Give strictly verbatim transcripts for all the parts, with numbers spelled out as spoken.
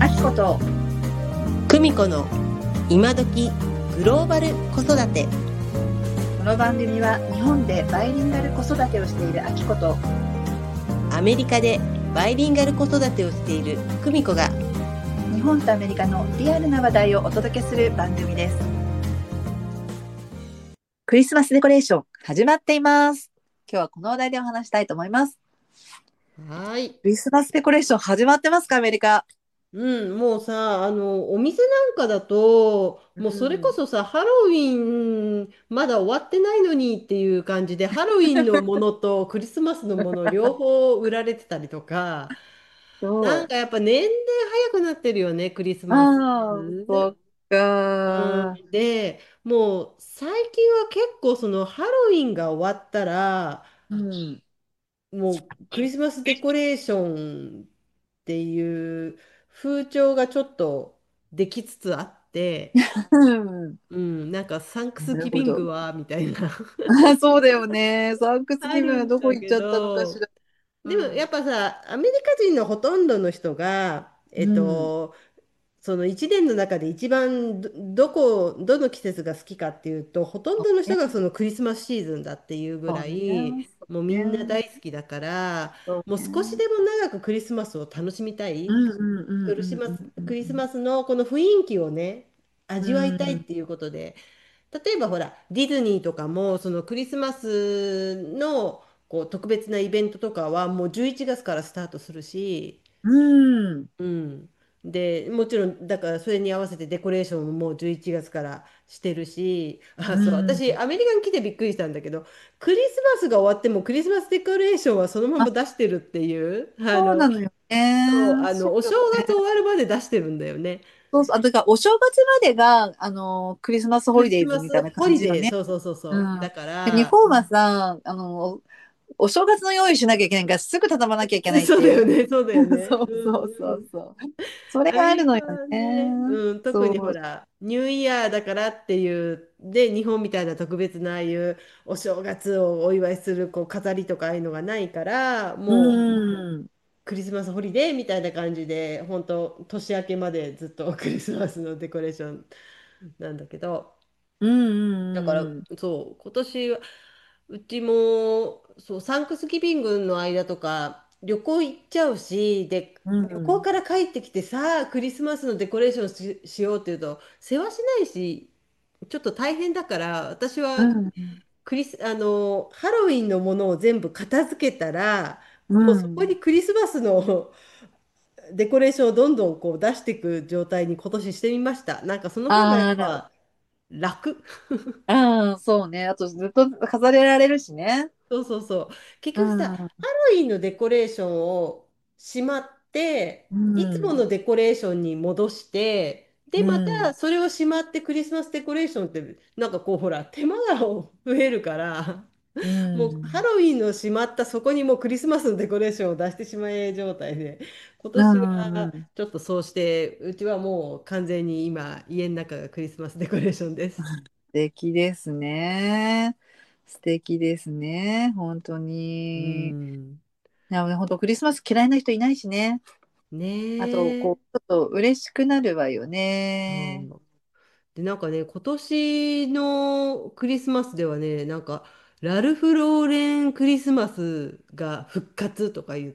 あきこと久美子の今時グローバル子育て。 この番組は日本でバイリンガル子育てをしているあきことアメリカでバイリンガル子育てをしている久美子が、 日本とアメリカのリアルな話題をお届けする番組です。クリスマスデコレーション始まっています。今日はこの話題でお話したいと思います。 はい。 クリスマスデコレーション始まってますか、アメリカ？ うん、もうさ、あの、お店なんかだと、 うもうそれこん。 そさ、ハロウィンまだ終わってないのにっていう感じで、ハロウィンのものとクリスマスのもの両方売られてたりとか、なんそかやっぱ年齢早くなってるよね、クリスう。 マス。 ああ、そっか。 うん、で、もう最近は結構そのハロウィンが終わったら、 うん。 もうクリスマスデコレーションっていう風潮がちょっとできつつあって、 うん。 うん、なんかサンクスギビンなるほど。 グはみたいなあ、そうだよね。サンクスあギブンはるんだけどこ行っちゃったのかしど、 ら。 でもやっうん。 ぱさ、アメリカ人のほとんどの人が、えっうん。 と、その一年の中で一番ど、どこ、どの季節が好きかっていうと、ほとんどの人がそのクリスマスシーズンだっていうぐらそうね。 い、もうみんなそうね。 大好きだから、 そうもう少しね。 でも長くクリスマスを楽しみたい。 うんうんうんクリスマス、 うんうんクリスマスのこの雰囲気をね、 う味わいたいっん。 ていうことで、例えばほら、ディズニーとかも、そのクリスマスのこう特別なイベントとかはもうじゅういちがつからスタートするし、 うん。 うん。で、もちろん、だからそれに合わせてデコレーションももうじゅういちがつからしてるし、あ、そう、 うん。 私、アメリカに来てびっくりしたんだけど、クリスマスが終わってもクリスマスデコレーションはそのまあ、 ま出してるっていう、あの、 そうなのよそう、 ね。 あの、お正そうよね。 月終わるまで出してるんだよね。 そうそう。あ、だからお正月までが、あの、クリスマスホリデーズクリスマスみたいなホリデー、 感じよね。 そうそうそううそう。 ん。 だかで日ら、 本はさ、あの、お正月の用意しなきゃいけないから、すぐ畳まなきゃいけないっていう。 そうだよね、そうだよね。 そううんそうそうん。 うそう。それアメリカがあるのよはね、 ね。 うん、特にそう。 ほら、ニューイヤーだからっていう、で、日本みたいな特別なああいうお正月をお祝いするこう飾りとかああいうのがないから、 うもうん。 クリスマスホリデーみたいな感じで、本当年明けまでずっとクリスマスのデコレーションなんだけど、 うんうだから、 んうんそう、今年は、うちも、そう、サンクスギビングの間とか、旅行行っちゃうし、で、 うん。 旅うん。 行から帰ってきてさあ、クリスマスのデコレーションし、しようっていうと、世話しないし、ちょっと大変だから、私はうん。 クリス、あの、ハロウィンのものを全部片付けたら、 うもうそこん。 にクリスマスのデコレーションをどんどんこう出していく状態に今年してみました。なんかその方がやっあら。 ぱ楽。 うん、そうね。あとずっと飾れられるしね。 そうそうそう。結う局さ、ハん。 ロウィンのデコレーションをしまって、 ういつもん。 のデコレーションに戻して、で、 うまたん。 それをしまってクリスマスデコレーションって、なんかこう、ほら、手間が増えるから、 うもうハん。 ロウィンのしまったそこにもうクリスマスのデコレーションを出してしまえ状態で、今う年はん。 ちょっとそうして、うちはもう完全に今、家の中がクリスマスデコレーションです。 素敵ですね。素敵ですね。本当うに。いん。 や、本当クリスマス嫌いな人いないしね。あと、 ねえ。 こう、ちょっと嬉しくなるわよね。 そうで、なんかね、今年のクリスマスではね、なんか、ラルフ・ローレンクリスマスが復活とか言って、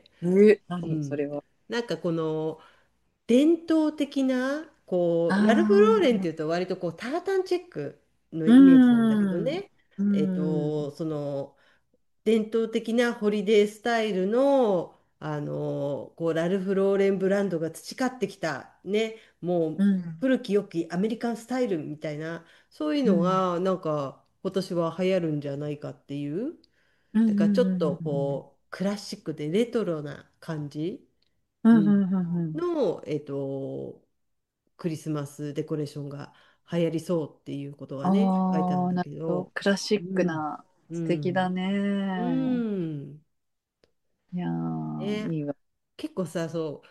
え、 うん。 何それは？ なんかこの伝統的な、こう、ラルフ・ローレンってああいうと割とこうタータンチェックのー、うイメージなんだけどん。 ね。 うえっん。 と、その、伝統的なホリデースタイルの、あのこうラルフ・ローレンブランドが培ってきた、ね、もううん。 古き良きアメリカンスタイルみたいな、そういううん。 のがなんか今年は流行るんじゃないかっていう、 うん。 だからちょっうん。 とこうクラシックでレトロな感じ、 うん。 うん、 うん。うん。うん。 の、えっと、クリスマスデコレーションが流行りそうっていうことがね、書いてあるんああ、 だなるほど。 けど、 クラシックうん、 な、 う素敵だん、うね。 ん。 いやー、 ね、 いいわ。 結構さ、そう、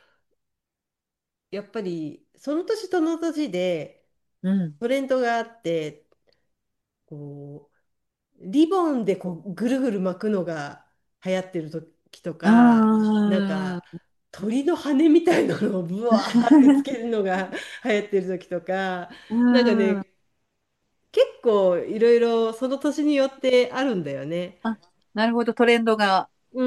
やっぱりその年その年でうん。 トレンドがあって、こう、リボンでこうぐるぐる巻くのが流行ってる時とあか、なんか、 あ、 鳥の羽みたいなのをブワーってつけるのが流行ってる時とか、 うなんかん。 ね、結構いろいろその年によってあるんだよね。 あ、なるほど、トレンドが。 うん。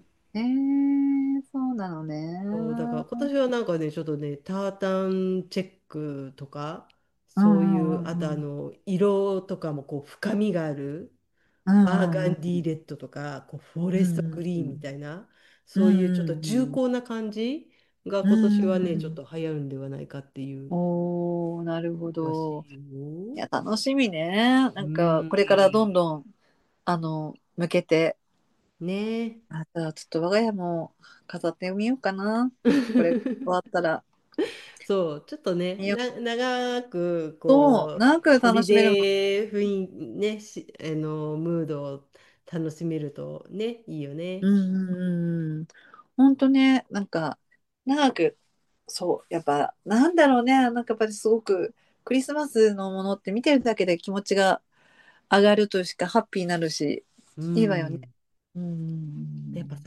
えー、そうなのそう、だからね。 今年はなんかね、ちょっとね、タータンチェックとか、 うそういう、あとあんうんの、色とかもこう深みがある、 うんバーガンデうんうんィーレッドとか、こうフォレストうんグリーンみうんたいな、 うそういうちょっと重ん厚な感じがう今年はね、ちょっん。 と流行るんではないかっていうおー、なるほらしど。 いよ。 いや、楽しみね。 うなんか、これからどん。 んどん、あの、向けて、 ね。 あ、じゃあちょっと我が家も飾ってみようかな。これ終わったら。 そう、ちょっとね、 見よな、長く、 そう、 こ長くう、ホリ楽しめるの。 デー雰囲気、ね、し、あの、ムードを楽しめるとね、いいよね。 うんうんうん。ほんとね、なんか、長く、そう、やっぱ、なんだろうね、なんかやっぱりすごく、クリスマスのものって見てるだけで気持ちが上がるというか、ハッピーになるし、 ういいわよね。 ん。 うん。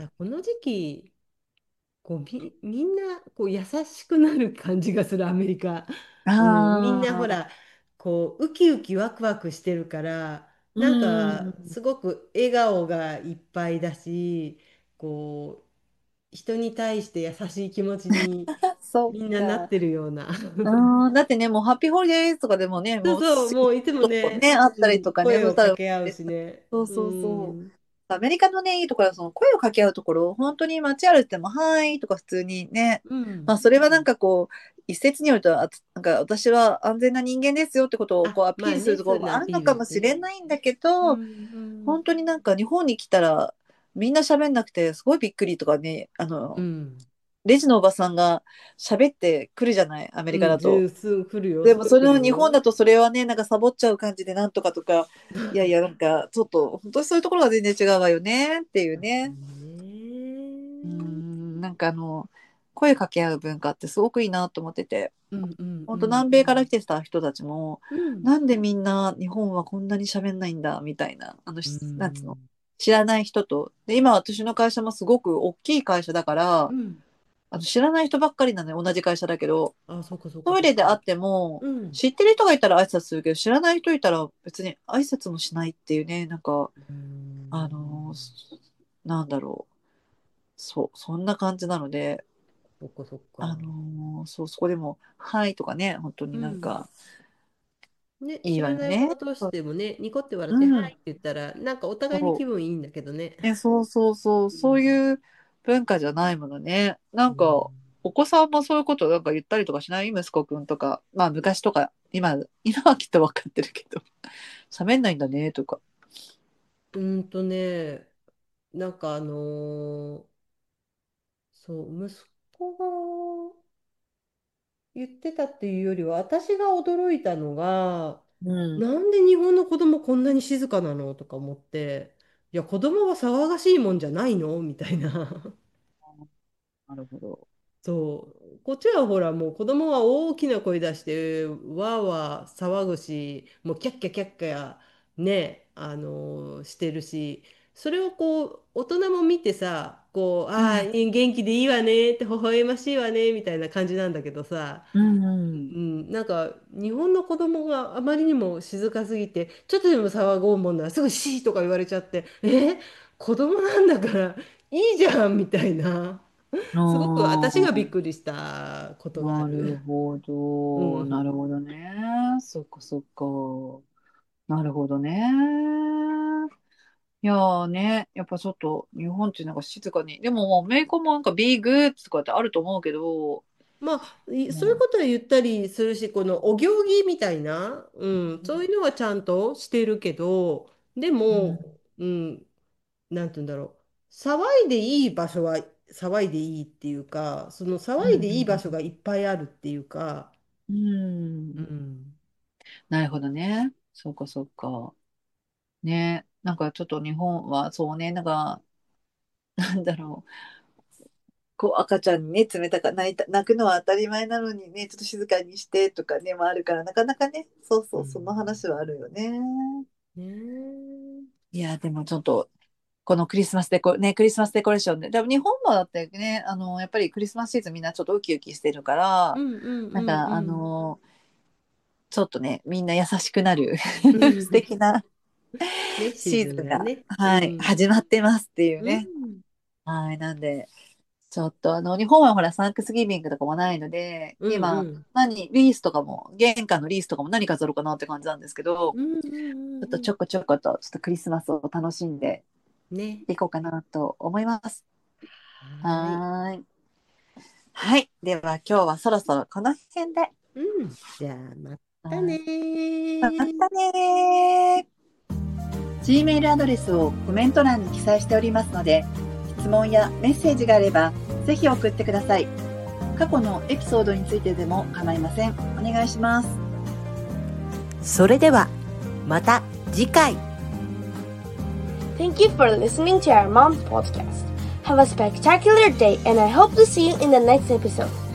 やっぱさ、この時期、こう、み、みんな、こう、優しくなる感じがする、アメリカ。うん、みんなほああ、 ら、こう、ウキウキワクワクしてるから、 うなんか、 ん。 すごく笑顔がいっぱいだし、こう、人に対して優しい気持ちにそみんっか。 ななってるような。 うん、だってね、もうハッピーホリデーとかでもね、もうそうそう、 すぐもういつもね、 とね、あったりうん、 とかね、 声をそしたら、 掛け合うしね。うそうそうそう。 ん、 アメリカのね、いいところは、その声を掛け合うところ、本当に街歩いても、はーいとか普通にね、 うん。 まあ、それはなんかこう、一説によると、あなんか私は安全な人間ですよってことをこうあ、 アピールするまあね、 ところもあそういうのアピーるのかもしルね。 れないんだけうど、 ん、うん、 本当になんか日本に来たら、みんな喋んなくて、すごいびっくりとかね、あの、 うん、 レジのおばさんが喋ってくるじゃない、アメリカうん、 だと。 十数来るよ、 でも、 すごい来それの日本るよ。 だとそれはね、なんかサボっちゃう感じでなんとかとか、いやいや、なんか、ちょっと、本当にそういうところが全然違うわよねっていうね。うーね。 ん、なんかあの、声かけ合う文化ってすごくいいなと思ってて、 うん、うん、う本当ん、 南米から来てた人たちも、 うん、 なんでみんな日本はこんなに喋んないんだみたいな、あの、 うしなんつうの、 ん、 知らない人と、で、今私の会社もすごく大きい会社だから、 うん。 あの知らない人ばっかりなのよ、同じ会社だけど、 あ、そっかそっかトイそっか。 レで会っても、 うん。 知ってる人がいたら挨拶するけど、知らない人いたら別に挨拶もしないっていうね、なんか、 うあのん。 ーなんだろう。そう、そんな感じなので、 そっかそっあか。 のーそう、そこでも、はいとかね、本当になんうん。 か、 ね、 いい知らないもわよね。 の同士でもね、ニコって笑って、はうん、 いって言ったら、なんかお互いに気そう。 分いいんだけどね。 え、そうそうそう、 うん。 そういう文化じゃないものね。なうん。 んか、お子さんもそういうことなんか言ったりとかしない息子くんとか。まあ昔とか、今、今はきっと分かってるけど、喋んないんだねとか。 うーんとね、なんかあのーそう、息子が言ってたっていうよりは、私が驚いたのが、 うん。 なんで日本の子供こんなに静かなのとか思って、いや、子供は騒がしいもんじゃないのみたいな。 なるほど。 そう、こっちはほら、もう子供は大きな声出して、わーわー騒ぐし、もうキャッキャキャッキャね、あのーしてるし、それをこう、大人も見てさ、こう、ああ、 うん。 元気でいいわねって、微笑ましいわね、みたいな感じなんだけどさ、 うんうん。 うん、なんか日本の子供があまりにも静かすぎて、ちょっとでも騒ごうもんならすぐシーとか言われちゃって、え、子供なんだからいいじゃんみたいな。 あすごく私がびっあ、 くりしたことがあなるる。 ほうど。なるん。 ほどね。そっかそっか。なるほどね。いやーね、やっぱちょっと日本ってなんか静かに。でももうアメリカもなんかビーグッズとかってあると思うけど、 まあ、いそういうね、 ことは言ったりするし、このお行儀みたいな、うん、そういうのはちゃんとしてるけど、でうん、 も、うん、なんて言うんだろう。騒いでいい場所は騒いでいいっていうか、その騒うん、 いでいい場所うん、 がいっぱいあるっていうか、 うん。ううん、 ん。 なるほどね。そっかそっか。ね、なんかちょっと日本はそうね、なんか、なんだろう。こう赤ちゃんにね、冷たか泣いた、泣くのは当たり前なのにね、ちょっと静かにしてとかね、もあるから、なかなかね、そうそう、そのうん。 話はあるよね。 ねえ。 いや、でもちょっと、 このクリスマスデコ、ね、クリスマスデコレーションで、多分日本もだってね、あの、やっぱりクリスマスシーズンみんなちょっとウキウキしてるかうら、 んうんうなんか、あんの、ちょっとね、みんな優しくなるう素ん。 敵なね、シーズシーズンが、 ンがね。うはい、 ん。 始まってますっていううね。 ん。 はい、なんで、ちょっとあの、日本はほら、サンクスギビングとかもないので、 うんう今、 ん。 何、リースとかも、玄関のリースとかも何飾ろうかなって感じなんですけど、 うんうんちょっうんうん。 とちょこちょこと、ちょっとクリスマスを楽しんでね。 いこうかなと思います。 はーい。 はーい。はい。では今日はそろそろこの辺で。 うん。じゃあ、またねはい。まー。 たねー。Gmail アドレスをコメント欄に記載しておりますので、質問やメッセージがあれば、ぜひ送ってください。過去のエピソードについてでも構いません。お願いします。 それでは、また次回。 Thank you for listening to our mom's podcast. Have a spectacular day, and I hope to see you in the next episode.